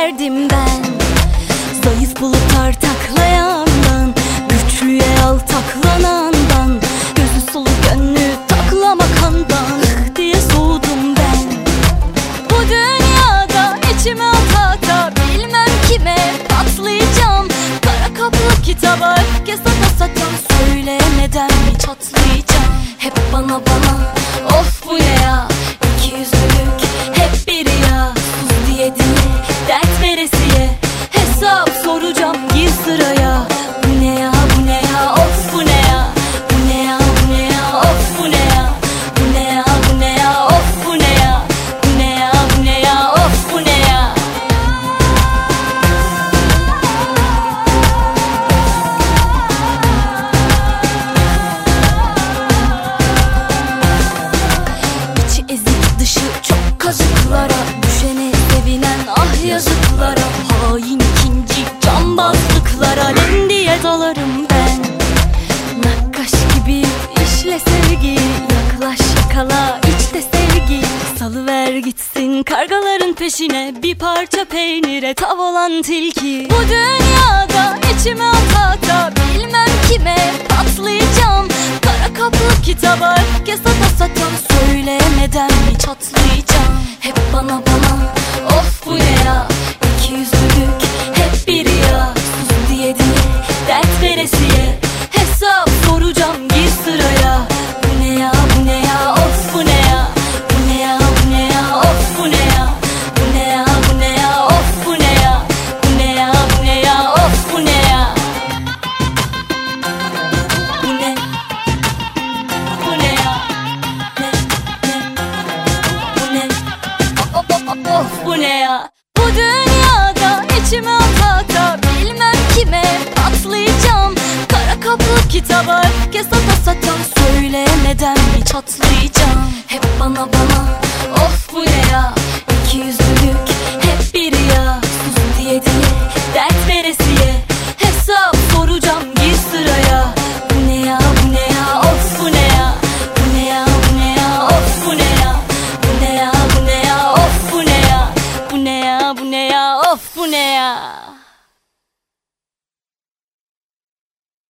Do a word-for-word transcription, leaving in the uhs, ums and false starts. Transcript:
derdim ben. Zayıf bulutlar taklayandan, güçlüye altaklanandan, gözü sulu gönlü taklama kandan diye soğudum ben. Bu dünyada içime ata bilmem kime patlayacağım. Kara kaplı kitaba öfke sata sata söylemeden mi çatlayacağım. Hep bana bana of bu ne ya, iki yüzlülük hep biri ya. Sus diye diye dert veresiye hesap soracağım gir sıraya. Bu ne ya bu ne ya of bu ne ya. Bu ne ya bu ne ya of bu ne ya. Bu ne ya bu ne ya of bu ne ya. Bu ne ya bu ne ya of bu ne ya. İçi ezik dışı çok kazıklara, düşene sevinen ah yazıklara. Hain ikinci cambazlıklara len diye dalarım ben. Nakkaş gibi işle sevgi, yaklaş yakala içte sevgi. Salıver gitsin kargaların peşine, bir parça peynire tav olan tilki. Bu dünyada içime ata ata bilmem kime patlayacağım. Kara kaplı kitaba öfke sata sata söylemeden mi çatlayacağım. Hep bana bana of bu ne ya, iki yüzlülük hep biri ya. Sus diye diye dert veresiye hesap soracağım gir sıraya. Bu ne ya bu ne ya of bu ne ya. Bu ne ya bu ne ya of bu ne ya. Bu ne ya bu ne ya of bu ne ya. Bu ne ya bu ne ya of bu ne ya. Bu ne bu ne ya. Ne ne bu ne of of of bu ne ya. Bu dünyada içime ata ata bilmem kime patlayacağım. Kara kaplı kitaba öfke sata sata söylemeden mi çatlayacağım. Hep bana bana of bu ne ya, iki yüzlülük hep biri ya. Sus diye diye dert veresiye hesap soracağım gir sıraya. Bu ne ya bu ne ya of bu ne ya. Bu ne ya bu ne ya of bu ne ya. Bu ne ya bu ne ya of bu ne ya. Bu ne ya bu ne ya of bu ne ya.